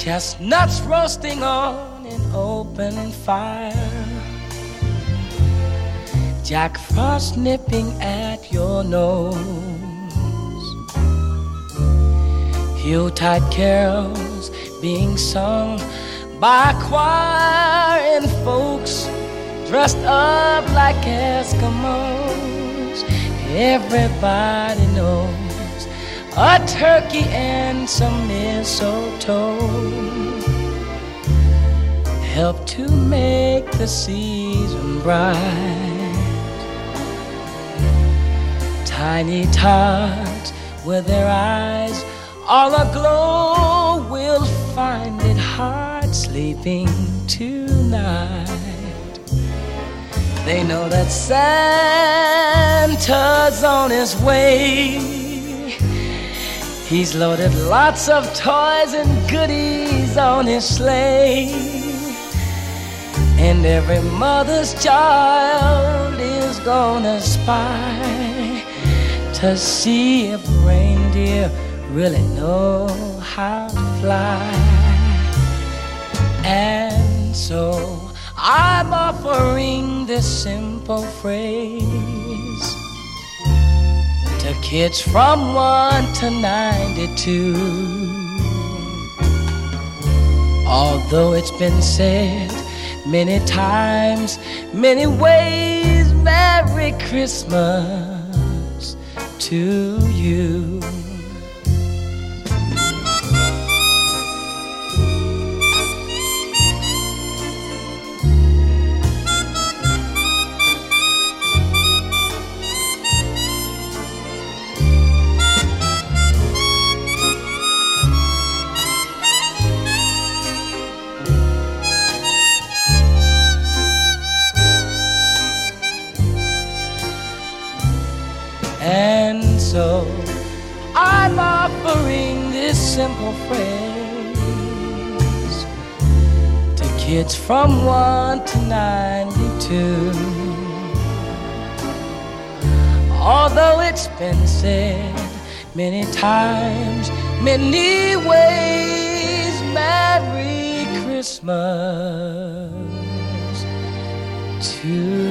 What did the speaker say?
chestnuts roasting on an open fire, Jack Frost nipping at your nose, Yuletide carols being sung by a choir and folks dressed up like Eskimos. Everybody knows a turkey and some mistletoe help to make the season bright. Tiny tots with their eyes all aglow will find it hard sleeping tonight. They know that Santa's on his way. He's loaded lots of toys and goodies on his sleigh, and every mother's child is gonna spy to see if reindeer really know how to fly. And so I'm offering this simple phrase to kids from 1 to 92. Although it's been said many times, many ways, Merry Christmas to you. And so I'm offering this simple phrase to kids from 1 to 92. Although it's been said many times, many ways, Merry Christmas to